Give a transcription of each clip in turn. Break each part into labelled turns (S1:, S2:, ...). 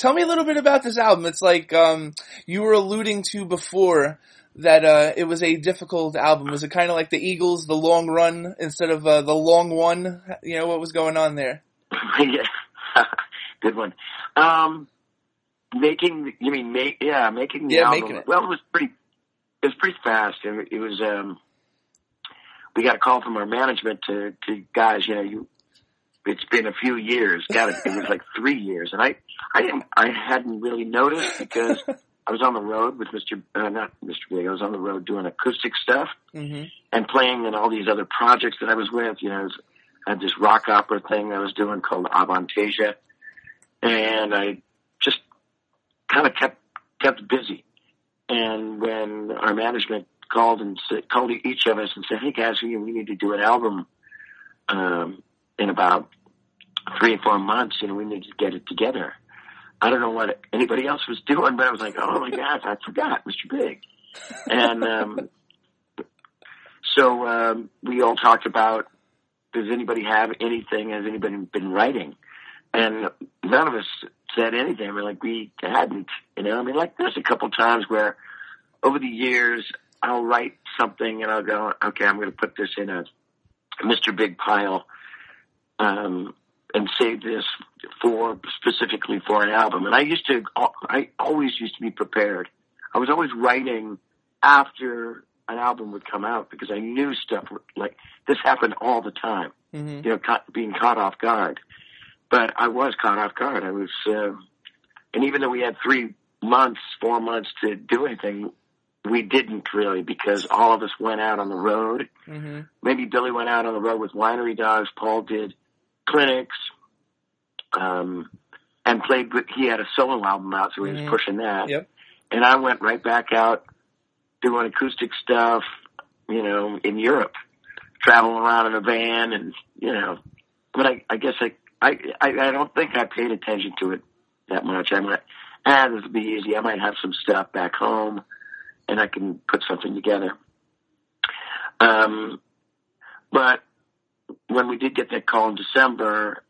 S1: tell me a little bit about this album. It's like, you were alluding to before that, it was a difficult album. Was it kind of like the Eagles, the long run instead of, the long one? You know, what was going on there?
S2: Yeah. Good one. Making the album.
S1: Making it.
S2: Well, it was pretty fast. It was, we got a call from our management to guys, it's been a few years. It was like 3 years. And I hadn't really noticed because I was on the road with not Mr. Big. I was on the road doing acoustic stuff and playing in all these other projects that I was with. I had this rock opera thing I was doing called Avantasia. And I just kind of kept busy. And when our management called each of us and said, "Hey guys, we need to do an album, in about 3 or 4 months, we need to get it together." I don't know what anybody else was doing, but I was like, "Oh my gosh, I forgot Mr. Big." And, so, we all talked about, does anybody have anything? Has anybody been writing? And none of us said anything. We're like, we hadn't, there's a couple times where over the years I'll write something and I'll go, okay, I'm going to put this in a Mr. Big pile, and save this specifically for an album. And I always used to be prepared. I was always writing after an album would come out because I knew stuff like this happened all the time, being caught off guard. But I was caught off guard. I was, and even though we had 4 months to do anything, we didn't really because all of us went out on the road. Maybe Billy went out on the road with Winery Dogs. Paul did clinics, and he had a solo album out, so he was pushing that. Yep. And I went right back out doing acoustic stuff, in Europe, traveling around in a van and, but I guess I don't think I paid attention to it that much. I might, this will be easy. I might have some stuff back home and I can put something together. But when we did get that call in December,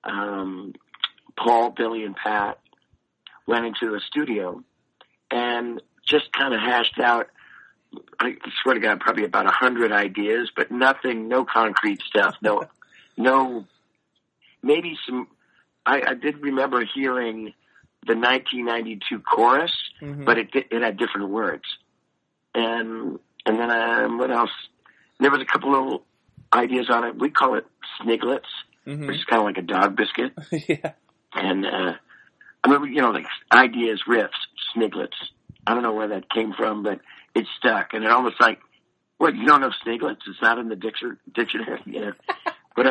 S2: Paul, Billy, and Pat went into a studio and just kind of hashed out, I swear to God, probably about 100 ideas, but nothing, no concrete stuff, no, maybe some, I did remember hearing the 1992 chorus, but it had different words. And then, what else? There was a couple little ideas on it. We call it Sniglets, which is kind of like a dog biscuit.
S1: Yeah.
S2: And, I remember, like ideas, riffs, Sniglets. I don't know where that came from, but it stuck. And it almost like, what, you don't know Sniglets? It's not in the dictionary, But,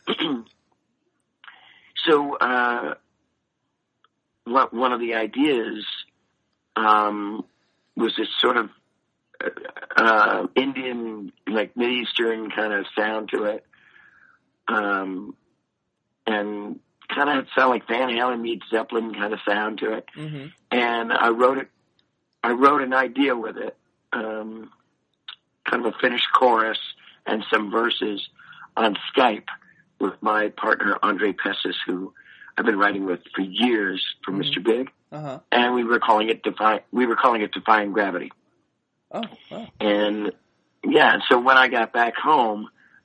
S2: so, one of the ideas, was this sort of, Indian, like Mideastern kind of sound to it. And kind of sound like Van Halen meets Zeppelin kind of sound to it. And I wrote an idea with it, kind of a finished chorus and some verses on Skype with my partner, Andre Pessis, who I've been writing with for years for Mr. Big. And we were calling it Defying Gravity.
S1: Oh, wow.
S2: And yeah, so when I got back home,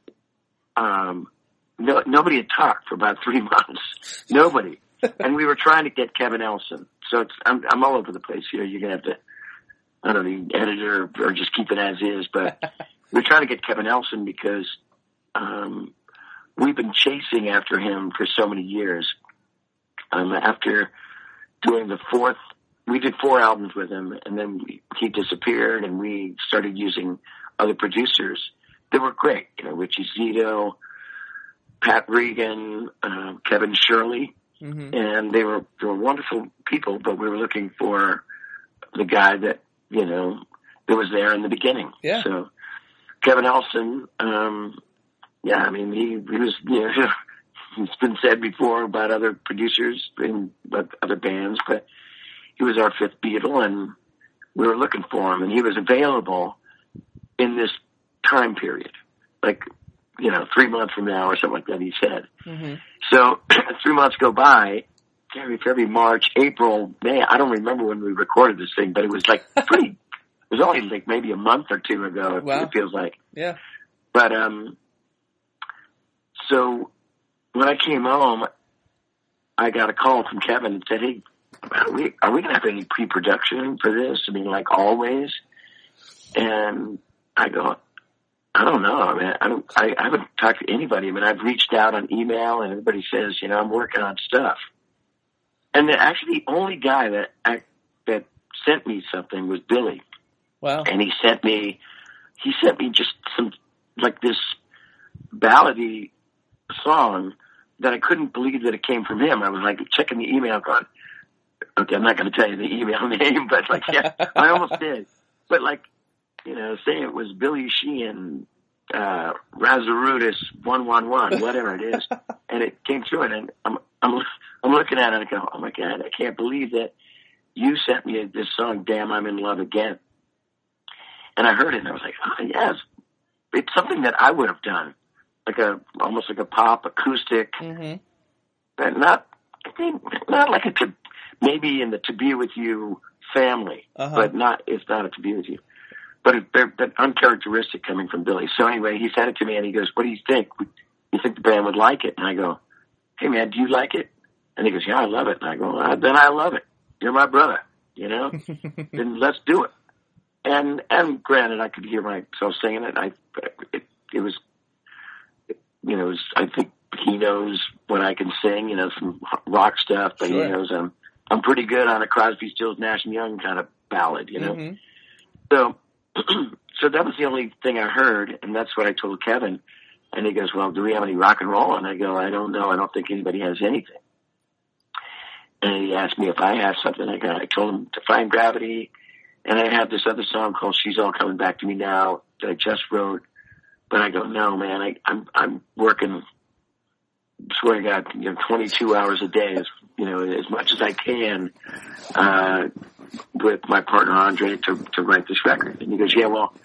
S2: nobody had talked for about 3 months. Nobody. And we were trying to get Kevin Elson. So I'm all over the place here. You're going to have to, I don't know, edit it or just keep it as is. But we're trying to get Kevin Elson because, we've been chasing after him for so many years. After doing we did 4 albums with him, and then he disappeared, and we started using other producers. They were great, Richie Zito, Pat Regan, Kevin Shirley, and they were wonderful people. But we were looking for the guy that that was there in the beginning.
S1: Yeah.
S2: So Kevin Elson, he was. It's been said before about other producers and other bands, but he was our 5th Beatle, and we were looking for him, and he was available in this time period, like, 3 months from now or something like that, he said. So 3 months go by, February, March, April, May. I don't remember when we recorded this thing, but it was like pretty. It was only like maybe a month or two ago.
S1: Wow.
S2: It feels like.
S1: Yeah.
S2: But so when I came home, I got a call from Kevin and said, "Hey, are we going to have any pre-production for this? I mean, like always?" And I go, "I don't know. I mean, I haven't talked to anybody. I mean, I've reached out on email, and everybody says, you know, I'm working on stuff." And actually, the only guy that sent me something was Billy.
S1: Wow.
S2: And he sent me just some, like this ballady song that I couldn't believe that it came from him. I was like checking the email going, okay, I'm not going to tell you the email name, but like, yeah, I almost did. But like, you know, say it was Billy Sheehan, Razarudis 111, whatever it is. And it came through it, and I'm looking at it and I go, oh my God, I can't believe that you sent me this song, Damn, I'm in Love Again. And I heard it and I was like, oh yes, it's something that I would have done. Like almost like a pop acoustic, but not like maybe in the To Be With You family, but it's not a To Be With You. But they're uncharacteristic coming from Billy. So anyway, he sent it to me and he goes, what do you think? You think the band would like it? And I go, hey man, do you like it? And he goes, yeah, I love it. And I go, then I love it. You're my brother, you know? Then let's do it. And granted, I could hear myself singing it. It was, you know, I think he knows what I can sing, you know, some rock stuff, but He knows I'm pretty good on a Crosby, Stills, Nash & Young kind of ballad, you know? So that was the only thing I heard, and that's what I told Kevin. And he goes, well, do we have any rock and roll? And I go, I don't know. I don't think anybody has anything. And he asked me if I have something. I told him Defying Gravity, and I have this other song called She's All Coming Back to Me Now that I just wrote. But I go, no, man, I'm working, swear to God, you know, 22 hours a day, you know, as much as I can, with my partner Andre to write this record. And he goes, yeah, well,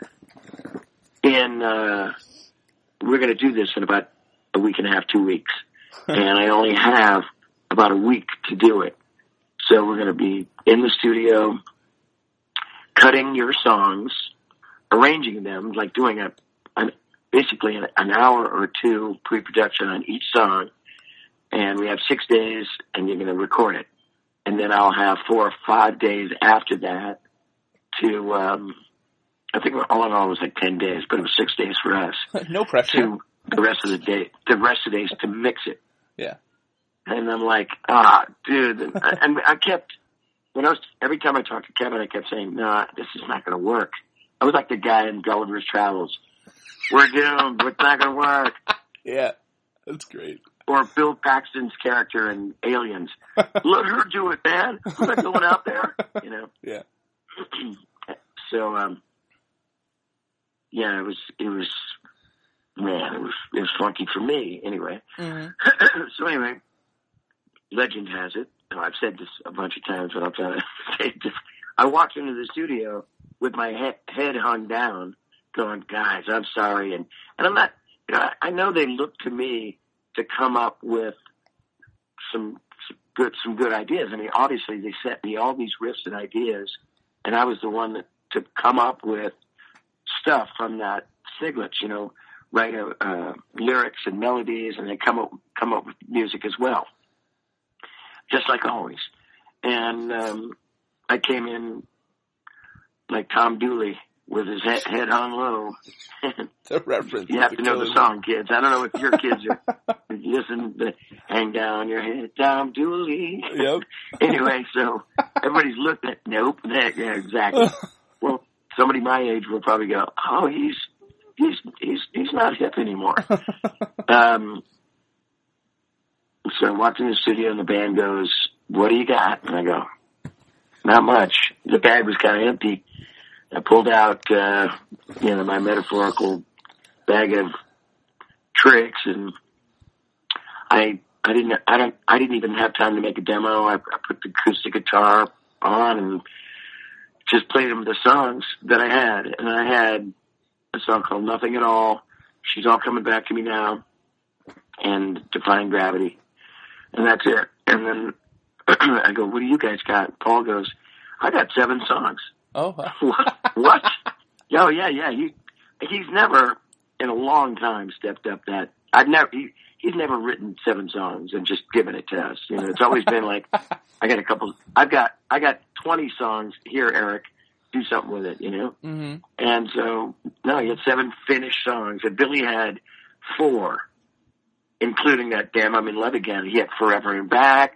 S2: we're going to do this in about a week and a half, 2 weeks. And I only have about a week to do it. So we're going to be in the studio, cutting your songs, arranging them, like doing basically an hour or two pre-production on each song. And we have 6 days and you're going to record it. And then I'll have 4 or 5 days after that to, I think all in all it was like 10 days, but it was 6 days for us.
S1: No pressure.
S2: To the rest of the days to mix it.
S1: Yeah.
S2: And I'm like, dude. And I kept, every time I talked to Kevin, I kept saying, nah, this is not going to work. I was like the guy in Gulliver's Travels. We're doomed. It's not going to work.
S1: Yeah. That's great.
S2: Or Bill Paxton's character in Aliens. Let her do it, man. I'm not going out there, you know? Yeah. So, yeah, it was funky for me anyway. So anyway, legend has it, and I've said this a bunch of times, but I'm trying to say it different. I walked into the studio with my head hung down going, guys, I'm sorry. And I'm not, you know, I know they look to me to come up with some good ideas. I mean, obviously they sent me all these riffs and ideas, and I was the one to come up with stuff from that Siglets, you know, write lyrics and melodies, and then come up with music as well, just like always. And I came in like Tom Dooley with his head hung low.
S1: The reference.
S2: You have to know the song, kids. I don't know if your kids are listening to Hang Down Your Head, Tom Dooley.
S1: Yep.
S2: Anyway, so everybody's looking at, nope, yeah, exactly. Well, somebody my age will probably go, oh, he's not hip anymore. So I walked in the studio and the band goes, what do you got? And I go, not much. The bag was kind of empty. I pulled out, my metaphorical bag of tricks, and I didn't even have time to make a demo. I put the acoustic guitar on and just played them the songs that I had. And I had a song called Nothing at All, She's All Coming Back to Me Now, and Defying Gravity. And that's it. And then I go, what do you guys got? Paul goes, I got 7 songs.
S1: Oh, wow.
S2: What? Oh, yeah. He's never in a long time stepped up that. He's never written 7 songs and just given it to us. You know, it's always been like, I got 20 songs here, Eric. Do something with it, you know?
S1: Mm-hmm.
S2: And so, no, he had 7 finished songs, and Billy had 4, including that Damn I'm in Love Again. He had Forever and Back,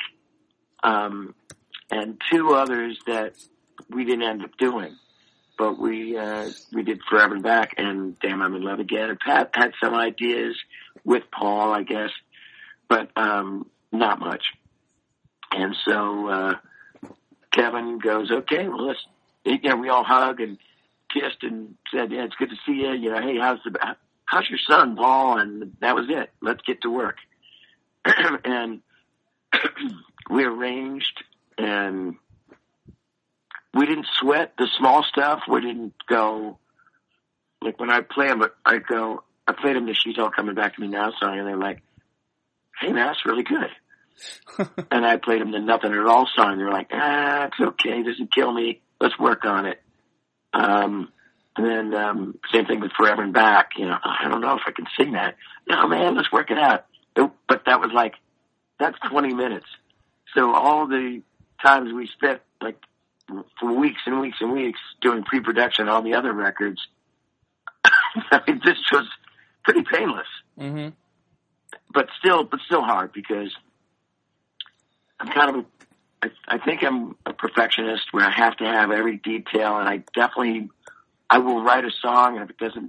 S2: and 2 others that we didn't end up doing. But we did Forever and Back and Damn I'm in Love Again. And Pat had some ideas with Paul, I guess, but not much. And so Kevin goes, okay, well, let's, you know, we all hugged and kissed and said, yeah, it's good to see you. You know, hey, how's your son, Paul? And that was it. Let's get to work. And we arranged, and we didn't sweat the small stuff. We didn't go, like when I play them, I played them the She's All Coming Back to Me Now song, and they're like, hey man, that's really good. And I played them the Nothing at All song. They're like, it's okay. It doesn't kill me. Let's work on it. And then, same thing with Forever and Back. You know, I don't know if I can sing that. No man, let's work it out. But that was like, that's 20 minutes. So all the times we spent, like, for weeks and weeks and weeks doing pre-production on the other records, I mean, this was pretty painless.
S1: Mm-hmm.
S2: But still hard, because I'm kind of, I think I'm a perfectionist where I have to have every detail, and I will write a song, and if it doesn't,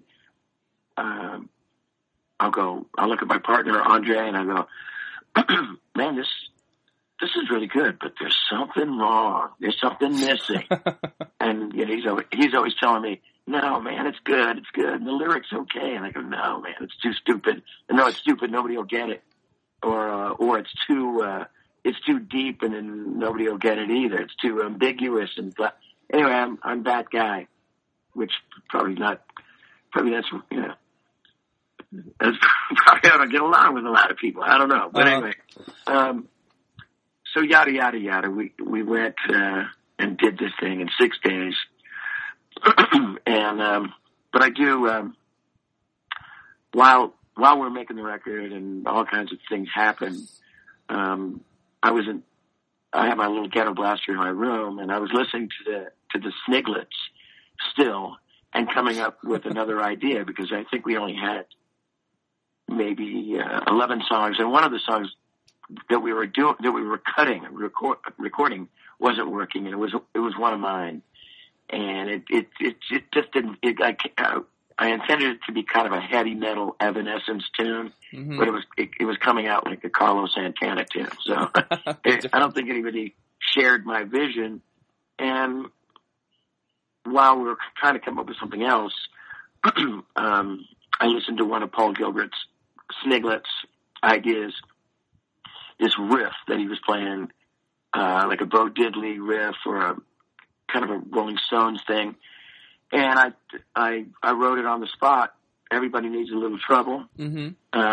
S2: I'll look at my partner, Andre, and I go, man, this is really good, but there's something wrong. There's something missing. And you know, he's always telling me, no, man, it's good. It's good. And the lyrics okay. And I go, no, man, it's too stupid. And no, it's stupid. Nobody will get it. Or it's too deep, and then nobody will get it either. It's too ambiguous. And anyway, I'm that guy, which probably that's, you know, that's probably how I get along with a lot of people. I don't know. But anyway, so yada, yada, yada. We went, and did this thing in 6 days. And, but I do, while we're making the record and all kinds of things happen, I had my little ghetto blaster in my room, and I was listening to the Sniglets still, and coming up with another idea, because I think we only had maybe 11 songs, and one of the songs that we were recording wasn't working, and it was one of mine, and it just didn't. I intended it to be kind of a heavy metal Evanescence tune, mm-hmm. but it was coming out like a Carlos Santana tune. So I don't think anybody shared my vision. And while we were trying to come up with something else, I listened to one of Paul Gilbert's Sniglets ideas, this riff that he was playing, like a Bo Diddley riff or a kind of a Rolling Stones thing. And I wrote it on the spot. Everybody Needs a Little Trouble. Mm-hmm.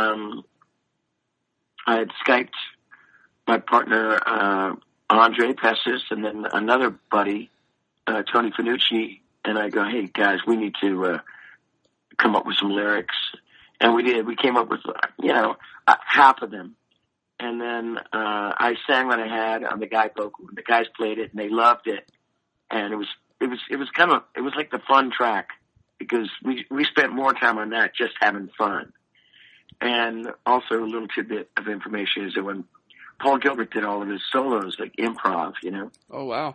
S2: I had Skyped my partner, Andre Pessis, and then another buddy, Tony Fanucci. And I go, hey guys, we need to, come up with some lyrics. And we did. We came up with, half of them. And then, I sang what I had on the guy vocal. The guys played it and they loved it. And it was like the fun track, because we spent more time on that just having fun. And also a little tidbit of information is that when Paul Gilbert did all of his solos, like improv, you know.
S1: Oh wow.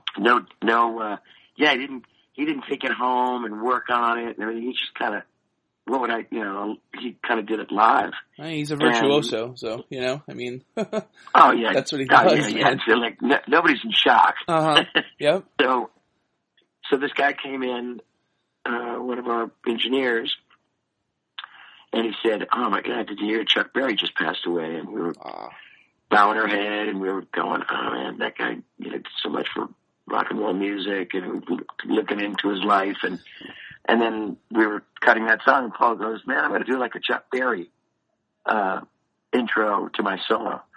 S2: He didn't take it home and work on it and everything. He just kind of, he kind of did it live.
S1: He's a virtuoso, so, I mean.
S2: Oh yeah.
S1: That's what he does.
S2: Yeah. So, like, nobody's in shock.
S1: Uh-huh. Yep.
S2: So this guy came in, one of our engineers, and he said, oh my God, did you hear Chuck Berry just passed away? And we were bowing our head, and we were going, oh man, that guy did so much for rock and roll music, and looking into his life. And then we were cutting that song, and Paul goes, man, I'm going to do like a Chuck Berry intro to my solo.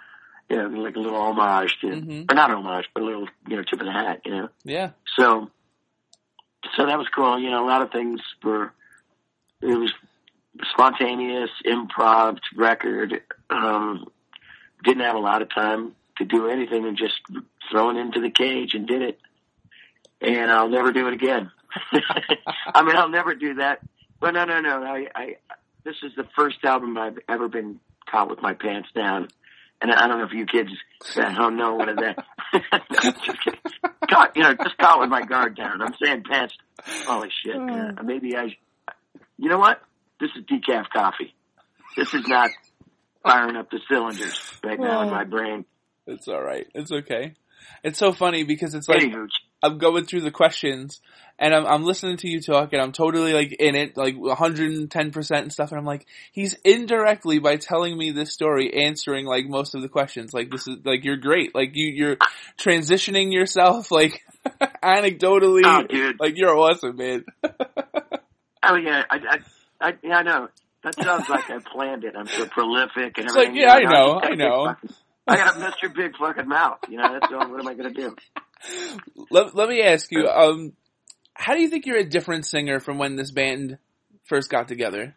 S2: like a little homage to, or not homage, but a little, tip of the hat,
S1: Yeah.
S2: So that was cool. A lot of things it was spontaneous, improv record. Didn't have a lot of time to do anything and just thrown into the cage and did it. And I'll never do it again. I mean, I'll never do that. But no. This is the first album I've ever been caught with my pants down. And I don't know if you kids at home know what is that. Just kidding. Just caught with my guard down. I'm saying pants. Holy shit. Maybe you know what? This is decaf coffee. This is not firing up the cylinders right now in my brain.
S1: It's all right. It's okay. It's so funny because it's like
S2: Anywho.
S1: I'm going through the questions and I'm listening to you talk and I'm totally like in it, like 110% and stuff. And I'm like, he's indirectly by telling me this story, answering like most of the questions. Like this is like, you're great. Like you're transitioning yourself like anecdotally.
S2: Oh, dude.
S1: Like you're awesome, man.
S2: Oh yeah. I know. That sounds like I planned it. I'm so prolific and
S1: It's
S2: everything.
S1: like, yeah, I know.
S2: I got Mr. Big fucking mouth. That's all. What am I going to do?
S1: Let me ask you, how do you think you're a different singer from when this band first got together?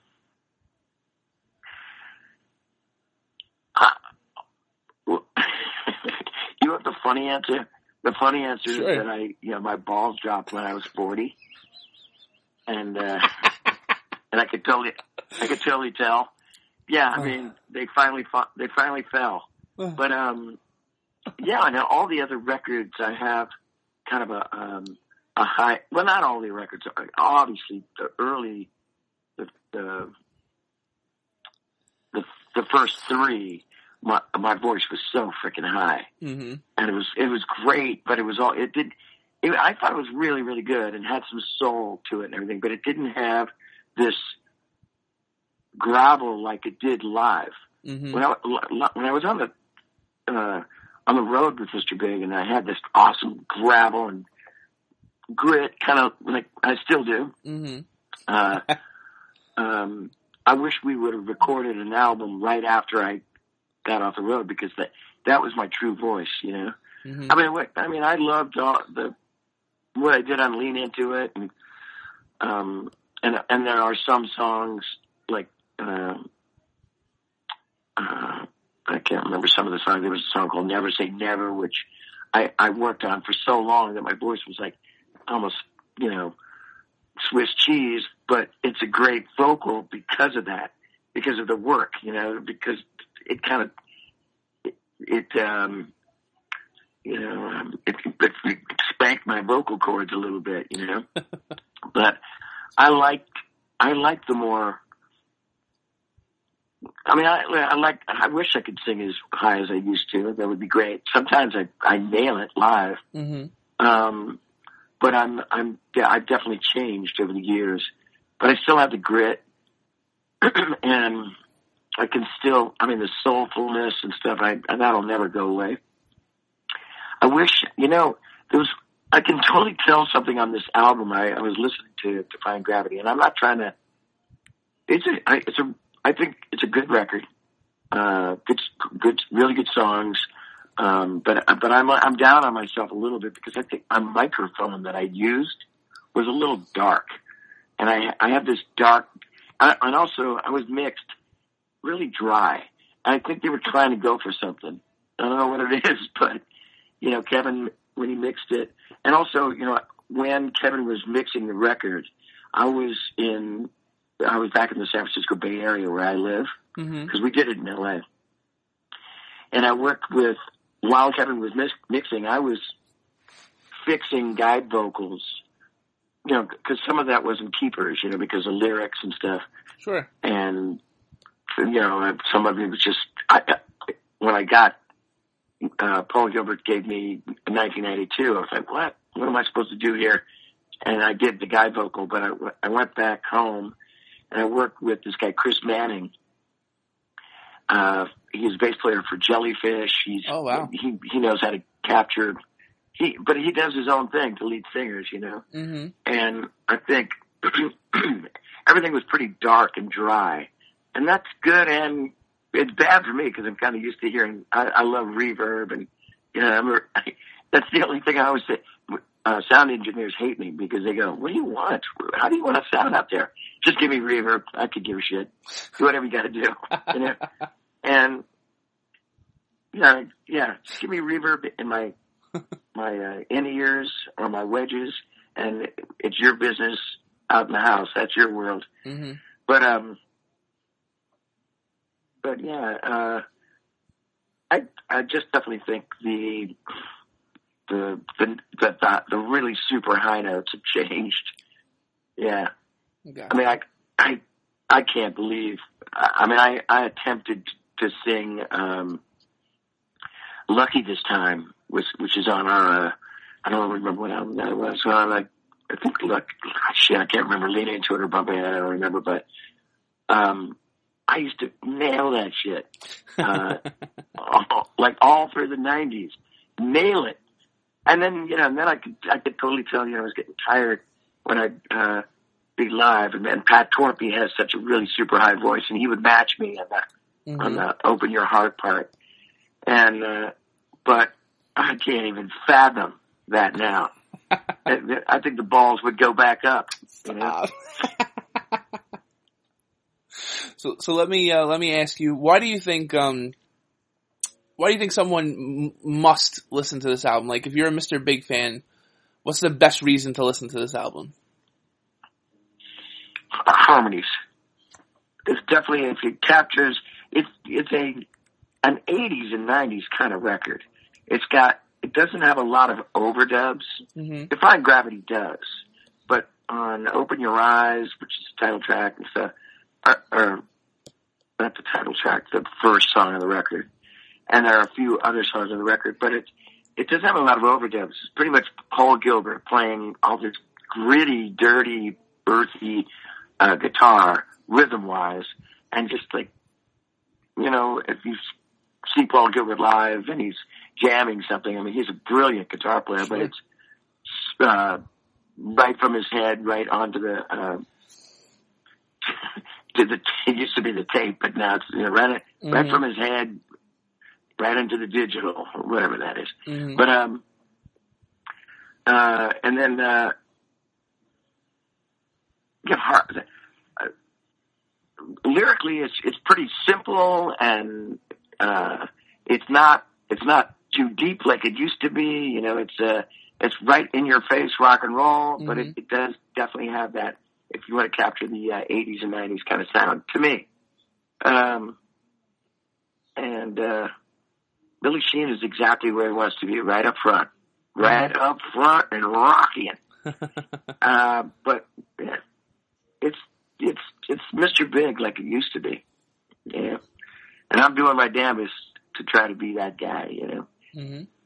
S2: You want the funny answer? The funny answer
S1: Sure.
S2: is that my balls dropped when I was 40. And, and I could totally tell. Yeah, I mean, they finally fell. But, yeah, now all the other records I have kind of a high, well, not all the records, obviously the early, the first three, my voice was so freaking high. Mm-hmm. And it was great, but I thought it was really, really good and had some soul to it and everything, but it didn't have this gravel like it did live. Mm-hmm. When I was on the road with Mr. Big and I had this awesome gravel and grit, kind of like I still do. Mm-hmm. I wish we would have recorded an album right after I got off the road because that was my true voice, Mm-hmm. I mean, I loved what I did on Lean Into It, and there are some songs like I can't remember some of the songs. There was a song called Never Say Never, which I worked on for so long that my voice was like almost, Swiss cheese, but it's a great vocal because of that, because of the work, because it kind of, it spanked my vocal cords a little bit, but I like the more, I wish I could sing as high as I used to. That would be great. Sometimes I nail it live. Mm-hmm. But I've definitely changed over the years, but I still have the grit and I can still, the soulfulness and stuff, that'll never go away. I wish, I can totally tell something on this album. I was listening to Defying Gravity, and I'm not trying to, I think it's a good record. Good, really good songs. But I'm down on myself a little bit because I think my microphone that I used was a little dark, and I have this dark, and also I was mixed really dry. I think they were trying to go for something. I don't know what it is, but Kevin, when he mixed it, and also when Kevin was mixing the record, I was back in the San Francisco Bay Area where I live because we did it in LA, and I worked with. While Kevin was mixing, I was fixing guide vocals, because some of that wasn't keepers, because of lyrics and stuff. Sure. And, some of it was just, when I got, Paul Gilbert gave me 1992, I was like, what am I supposed to do here? And I did the guide vocal, but I went back home and I worked with this guy, Chris Manning. He's a bass player for Jellyfish. Oh wow! He knows how to capture. But he does his own thing to lead singers, Mm-hmm. And I think everything was pretty dark and dry, and that's good and it's bad for me because I'm kind of used to hearing. I love reverb, and that's the only thing I always say. Sound engineers hate me because they go, "What do you want? How do you want to sound out there? Just give me reverb. I could give a shit. Do whatever you got to do." And just give me reverb in my in ears or my wedges, and it's your business out in the house. That's your world.
S1: Mm-hmm.
S2: But yeah, I just definitely think the really super high notes have changed. Yeah.
S1: Okay.
S2: I mean, I can't believe, I attempted to sing, Lucky this time, which is on our, I don't remember what album that was. So I think I can't remember leaning into it or bumping it. I don't remember, but, I used to nail that shit, all through the 90s. Nail it. And then, and then I could totally tell, I was getting tired when I'd, be live. And then Pat Torpey has such a really super high voice, and he would match me on the Open Your Heart part. And, but I can't even fathom that now. I think the balls would go back up,
S1: So let me ask you, why do you think someone must listen to this album? Like, if you're a Mr. Big fan, what's the best reason to listen to this album?
S2: Harmonies. It's definitely, if it captures, it's an 80s and 90s kind of record. It doesn't have a lot of overdubs.
S1: Mm-hmm.
S2: Defying Gravity does, but on Open Your Eyes, which is the title track and stuff, or not the title track, the first song on the record, and there are a few other songs on the record, but it doesn't have a lot of overdubs. It's pretty much Paul Gilbert playing all this gritty, dirty, earthy guitar, rhythm-wise, and just like, if you see Paul Gilbert live and he's jamming something, I mean, he's a brilliant guitar player, but it's right from his head right onto the it used to be the tape, but now it's right from his head right into the digital, or whatever that is.
S1: Mm-hmm.
S2: But and then lyrically, it's pretty simple, and it's not too deep like it used to be. It's right in your face rock and roll, but it does definitely have that, if you want to capture the 80s and 90s kind of sound, to me. And Billy Sheehan is exactly where he wants to be, right up front and rocking. But yeah, it's Mr. Big like it used to be. Yeah. And I'm doing my damnedest to try to be that guy,
S1: Mm-hmm.